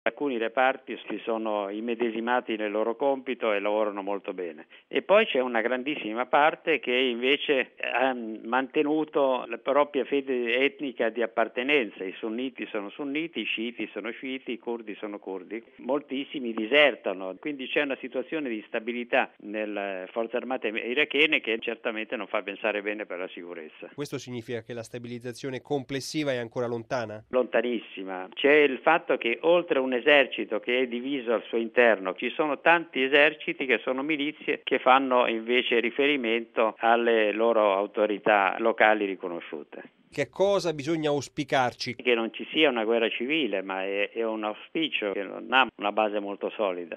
Alcuni reparti si sono immedesimati nel loro compito e lavorano molto bene. E poi c'è una grandissima parte che invece ha mantenuto la propria fede etnica di appartenenza. I sunniti sono sunniti, i sciiti sono sciiti, i curdi sono curdi. Moltissimi disertano, quindi c'è una situazione di stabilità nelle forze armate irachene che certamente non fa pensare bene per la sicurezza. Questo significa che la stabilizzazione complessiva è ancora lontana? Lontanissima. C'è il fatto che oltre a un esercito che è diviso al suo interno, ci sono tanti eserciti che sono milizie che fanno invece riferimento alle loro autorità locali riconosciute. Che cosa bisogna auspicarci? Che non ci sia una guerra civile, ma è un auspicio che non ha una base molto solida.